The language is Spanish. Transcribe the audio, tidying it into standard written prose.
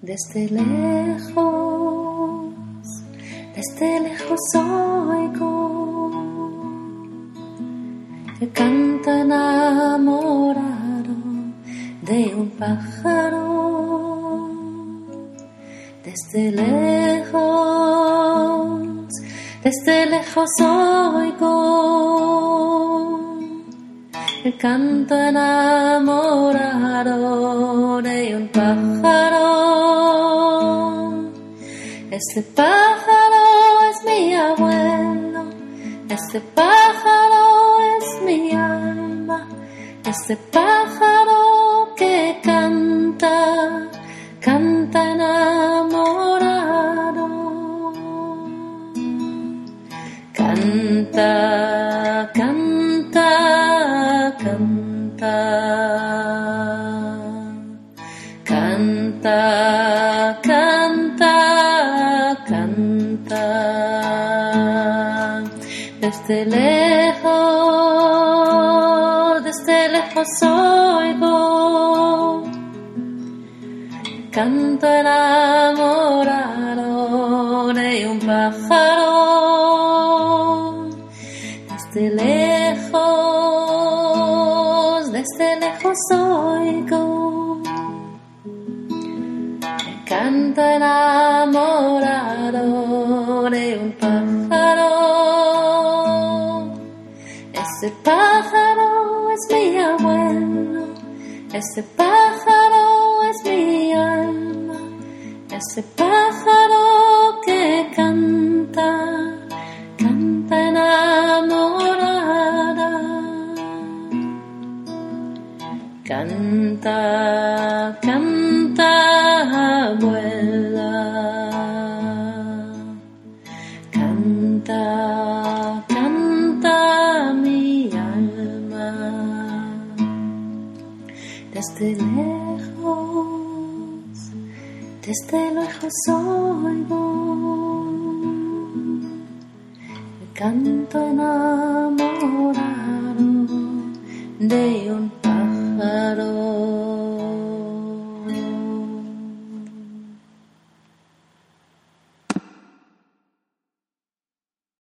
desde lejos oigo el canto enamorado de un pájaro. Desde lejos oigo el canto enamorado de un pájaro. Este pájaro es mi abuelo, este pájaro es mi alma, este pájaro que canta enamorado. Canta, canta, canta, canta, canta, canta. Desde lejos oigo canto enamorado de un pájaro. Desde lejos oigo el canto enamorado de un pájaro. Ese pájaro es mi abuelo, ese pájaro es mi alma, ese pájaro que canta enamorada. Canta, canta, abuela. Canta, canta mi alma. Desde lejos oigo el canto enamorado de un pájaro.